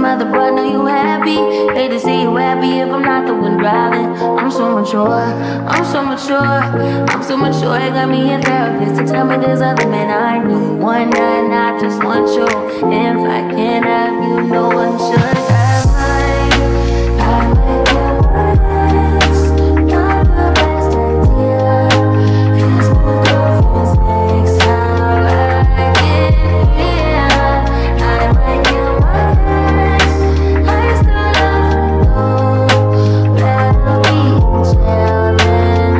mother, but know you happy. Hate to see you happy if I'm not the one driving. I'm so mature, I'm so mature, I'm so mature. It got me a therapist to tell me there's other men I need. One night, not just one show. If I can't have you, no one should have mine. I might get my next, not the best idea. His new girlfriend's next time I get here. I might get my next, I still love you though. Better be chill than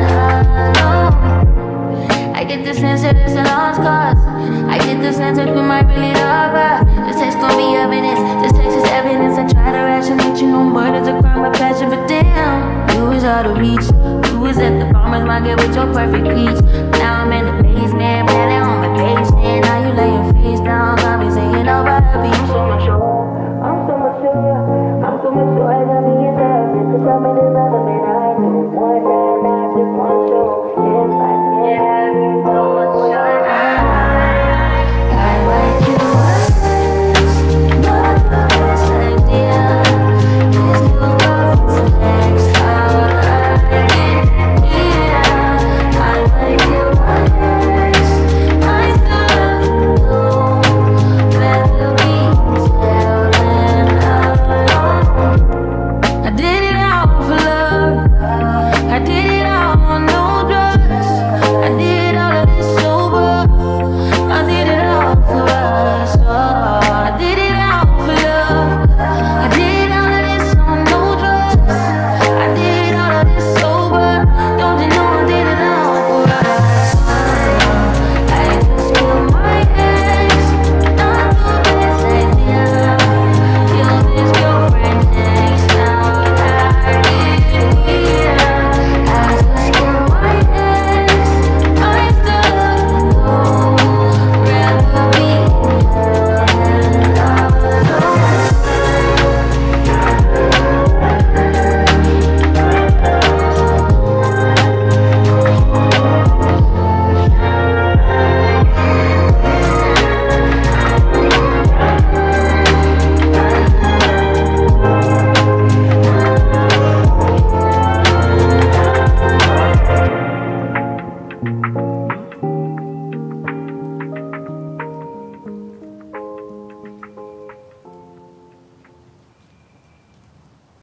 alone. I get the sense that it's a lost cause. I get the sense that we might really love her. This text gon' be evidence, this text is evidence. I try to rationate, you know murder's a crime of passion. But damn, you was out of reach. You was at the farmer's market with your perfect peach.